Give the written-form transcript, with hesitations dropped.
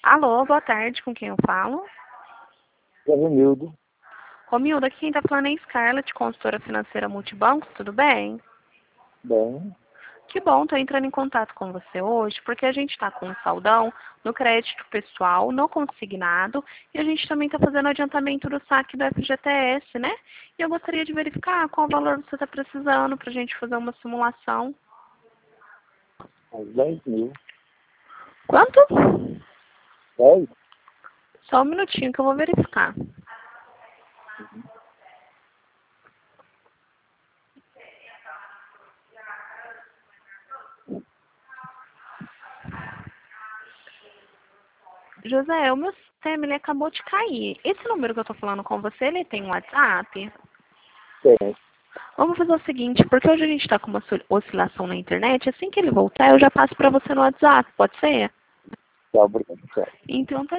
Alô, boa tarde, com quem eu falo? É Romildo. Romildo, aqui quem tá falando é Scarlett, consultora financeira Multibancos, tudo bem? Bem, Que bom, tô entrando em contato com você hoje, porque a gente tá com um saldão no crédito pessoal, no consignado, e a gente também tá fazendo adiantamento do saque do FGTS, né? E eu gostaria de verificar qual valor você tá precisando pra gente fazer uma simulação. uns 10 mil. Quanto? 10? Só um minutinho que eu vou verificar. José, o meu sistema ele acabou de cair. Esse número que eu tô falando com você, ele tem um WhatsApp? Tem. Vamos fazer o seguinte, porque hoje a gente está com uma oscilação na internet, assim que ele voltar eu já passo para você no WhatsApp, pode ser? Tá, obrigado. Tchau. Então tá.